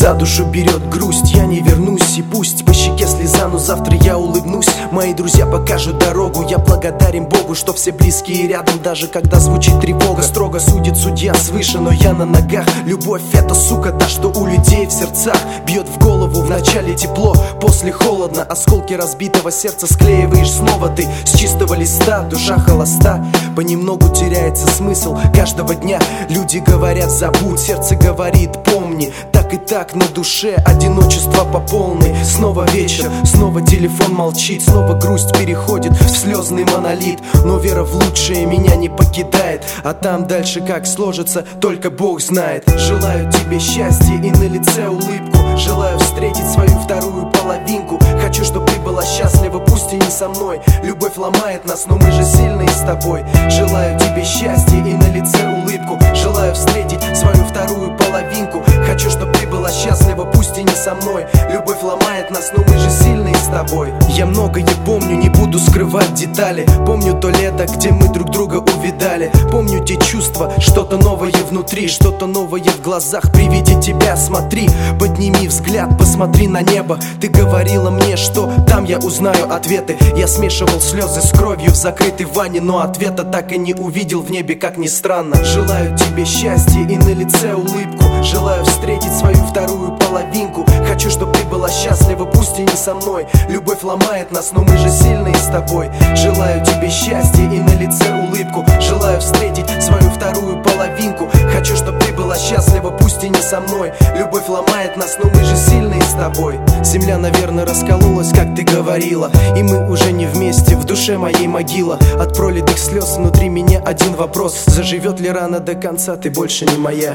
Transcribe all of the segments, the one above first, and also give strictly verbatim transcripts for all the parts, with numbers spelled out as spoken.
За душу берет грусть, я не вернусь. И пусть по щеке слеза, но завтра я улыбнусь. Мои друзья покажут дорогу, я благодарен Богу, что все близкие рядом, даже когда звучит тревога. Строго судит судья свыше, но я на ногах. Любовь это, сука, та, что у людей в сердцах. Бьет в голову, вначале тепло, после холодно. Осколки разбитого сердца склеиваешь снова ты. С чистого листа душа холоста, понемногу теряется смысл каждого дня. Люди говорят забудь, сердце говорит помни. Так и так на душе одиночество по полной. Снова вечер, снова телефон молчит, снова грусть переходит в слезный монолит. Но вера в лучшее меня не покидает, а там дальше как сложится, только Бог знает. Желаю тебе счастья и на лице улыбку. Желаю встретить свою вторую половинку. Хочу, чтобы ты была счастлива, пусть и не со мной. Любовь ломает нас, но мы же сильные с тобой. Желаю тебе счастья и на лице улыбку. Желаю встретить свою вторую половинку. Хочу, чтобы ты была счастлива, пусть и не со мной. Любовь ломает нас, но мы же сильные с тобой. Я многое помню, не буду скрывать детали. Помню то лето, где мы друг друга увидали. Помню те чувства, что-то новое внутри, что-то новое в глазах при виде тебя. Смотри, подними взгляд, посмотри на небо. Ты говорила мне, что там я узнаю ответы. Я смешивал слезы с кровью в закрытой ванне, но ответа так и не увидел в небе, как ни странно. Желаю тебе счастья и на лице улыбку. Желаю встретить свою вторую половинку. Хочу, чтобы ты была счастлива, пусть и не со мной. Любовь ломает нас, но мы же сильные с тобой. Желаю тебе счастья и на лице улыбку. Желаю встретить свою вторую половинку. Хочу, чтобы ты была счастлива, пусть и не со мной. Любовь ломает нас, но мы же сильные с тобой. Земля, наверное, раскололась, как ты говорила, и мы уже не вместе, в душе моей могила. От пролитых слез внутри меня один вопрос: заживет ли рана до конца, ты больше не моя.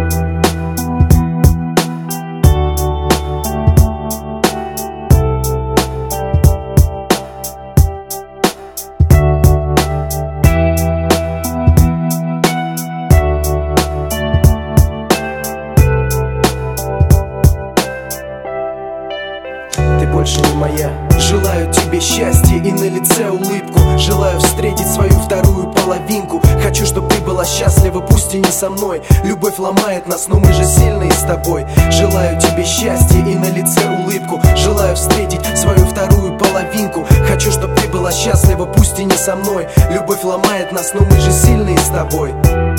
Ты больше не моя. Желаю тебе счастья и на лице улыбку. Желаю встретить свою вторую половинку. Хочу, чтобы ты была счастлива, пусть и не со мной. Любовь ломает нас, но мы же сильные с тобой. Желаю тебе счастья и на лице улыбку. Желаю встретить свою вторую половинку. Хочу, чтобы ты была счастлива, пусть и не со мной. Любовь ломает нас, но мы же сильные с тобой.